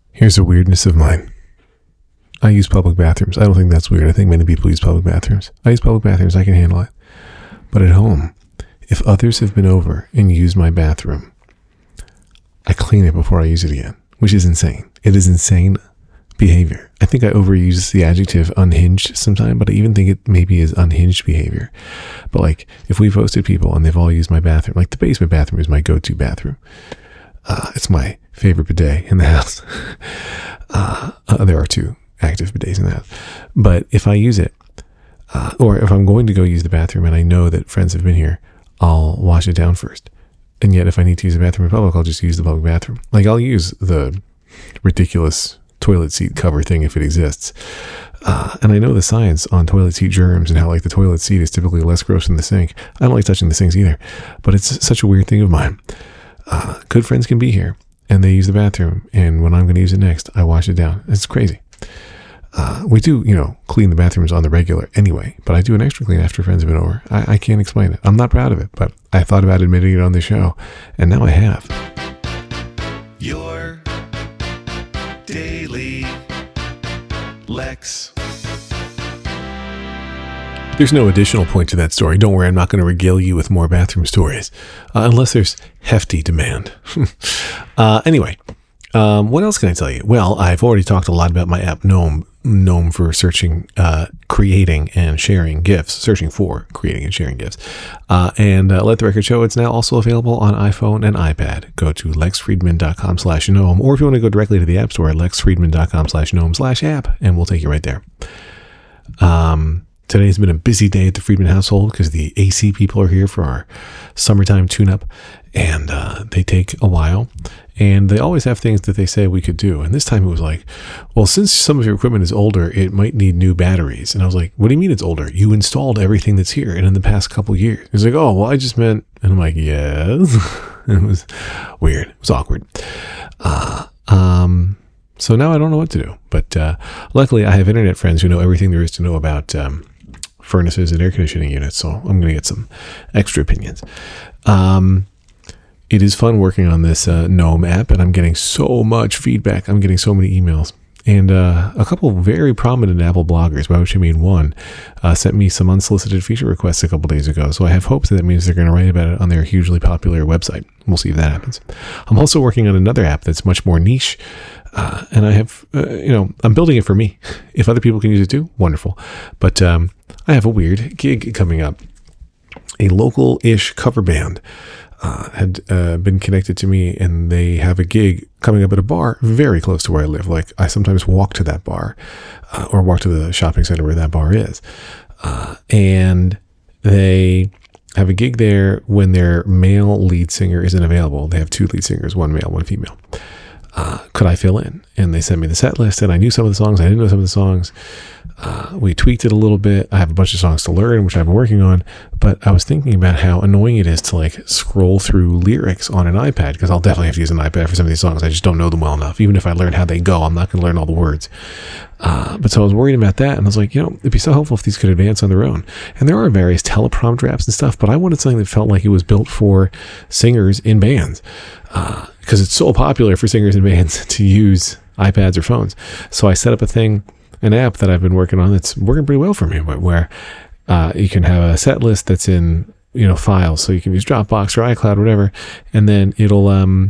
Here's a weirdness of mine. I use public bathrooms. I don't think that's weird. I think many people use public bathrooms. I use public bathrooms. I can handle it. But at home, if others have been over and used my bathroom, I clean it before I use it again, which is insane. It is insane behavior. I think I overuse the adjective unhinged sometimes, but I even think it maybe is unhinged behavior. But like, if we've hosted people and they've all used my bathroom, like the basement bathroom is my go-to bathroom. It's my favorite bidet in the house. There are 2 active bidets in the house. But if I use it, or if I'm going to go use the bathroom and I know that friends have been here, I'll wash it down first. And yet if I need to use the bathroom in public, I'll just use the public bathroom. Like I'll use the ridiculous toilet seat cover thing if it exists. And I know the science on toilet seat germs and how like the toilet seat is typically less gross than the sink. I don't like touching the sinks either, but it's such a weird thing of mine. Good friends can be here and they use the bathroom, and when I'm going to use it next, I wash it down. It's crazy. We do, clean the bathrooms on the regular anyway, but I do an extra clean after friends have been over. I can't explain it. I'm not proud of it, but I thought about admitting it on the show, and now I have. Your Daily Lex. There's no additional point to that story. Don't worry, I'm not going to regale you with more bathroom stories, unless there's hefty demand. Anyway, what else can I tell you? Well, I've already talked a lot about my app Gnome for searching, creating and sharing GIFs, searching for creating and sharing GIFs. And let the record show it's now also available on iPhone and iPad. Go to lexfriedman.com/gnome, or if you want to go directly to the App Store, lexfriedman.com/gnome/app, and we'll take you right there. Today's been a busy day at the Friedman household because the AC people are here for our summertime tune-up, and they take a while, and they always have things that they say we could do. And this time it was like, well, since some of your equipment is older, it might need new batteries. And I was like, what do you mean it's older? You installed everything that's here and in the past couple years. He's like, oh, well, I just meant, and I'm like, yes. It was weird. It was awkward. So now I don't know what to do, but luckily I have internet friends who know everything there is to know about furnaces and air conditioning units, so I'm going to get some extra opinions. It is fun working on this Gnome app, and I'm getting so much feedback. I'm getting so many emails. And a couple very prominent Apple bloggers, by which I mean one, sent me some unsolicited feature requests a couple days ago. So I have hopes that means they're going to write about it on their hugely popular website. We'll see if that happens. I'm also working on another app that's much more niche. And I have, I'm building it for me. If other people can use it too, wonderful. But I have a weird gig coming up. A local-ish cover band had been connected to me, and they have a gig coming up at a bar very close to where I live. Like, I sometimes walk to that bar or walk to the shopping center where that bar is. And they have a gig there when their male lead singer isn't available. They have 2 lead singers, one male, one female. Could I fill in? And they sent me the set list, and I knew some of the songs. I didn't know some of the songs. We tweaked it a little bit. I have a bunch of songs to learn, which I've been working on, but I was thinking about how annoying it is to like scroll through lyrics on an iPad, because I'll definitely have to use an iPad for some of these songs. I just don't know them well enough. Even if I learn how they go, I'm not going to learn all the words. But so I was worried about that, and I was like, it'd be so helpful if these could advance on their own. And there are various teleprompter apps and stuff, but I wanted something that felt like it was built for singers in bands, because it's so popular for singers in bands to use iPads or phones. So I set up an app that I've been working on that's working pretty well for me, but where you can have a set list that's in files, so you can use Dropbox or iCloud or whatever, and then it'll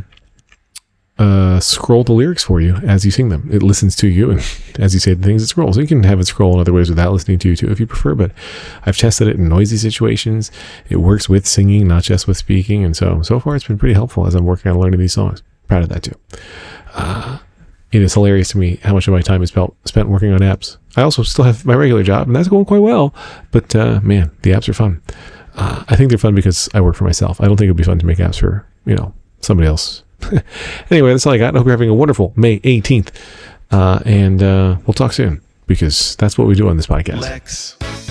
scroll the lyrics for you as you sing them. It listens to you, and as you say the things, it scrolls. So you can have it scroll in other ways without listening to you too if you prefer, but I've tested it in noisy situations. It works with singing, not just with speaking, and so far it's been pretty helpful as I'm working on learning these songs. Proud of that too. It is hilarious to me how much of my time is spent working on apps. I also still have my regular job, and that's going quite well. But man, the apps are fun. I think they're fun because I work for myself. I don't think it would be fun to make apps for somebody else. Anyway, that's all I got. I hope you're having a wonderful May 18th. And we'll talk soon, because that's what we do on this podcast. Lex.